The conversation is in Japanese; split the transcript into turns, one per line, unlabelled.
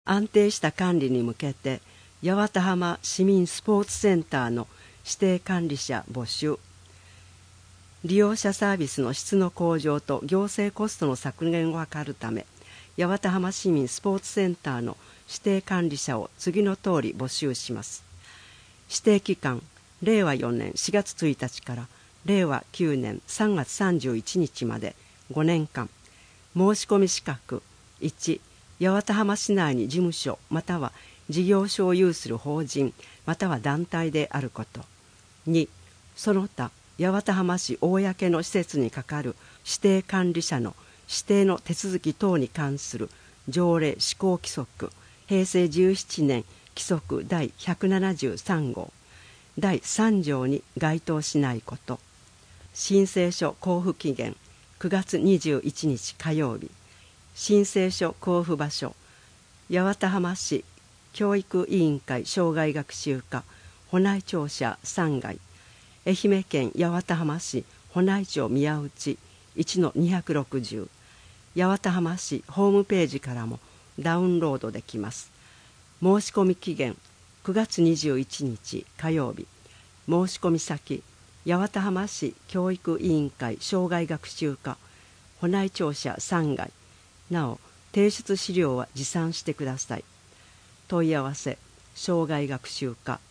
安定した管理に向けて八幡浜市民スポーツセンターの指定管理者募集。利用者サービスの質の向上と行政コストの削減を図るため、八幡浜市民スポーツセンターの指定管理者を次の通り募集します。指定期間、令和4年4月1日から令和9年3月31日まで5年間。申し込み資格1、八幡浜市内に事務所または事業所を有する法人または団体であること。2、その他八幡浜市公の施設に係る指定管理者の指定の手続き等に関する条例施行規則平成17年規則第173号第3条に該当しないこと。申請書交付期限9月21日火曜日。申請書交付場所八幡浜市教育委員会生涯学習課保内庁舎3階、愛媛県八幡浜市保内町宮内 1-260、八幡浜市ホームページからもダウンロードできます。申し込み期限9月21日火曜日。申し込み先八幡浜市教育委員会生涯学習課保内庁舎3階。なお提出資料は持参してください。問い合わせ生涯学習課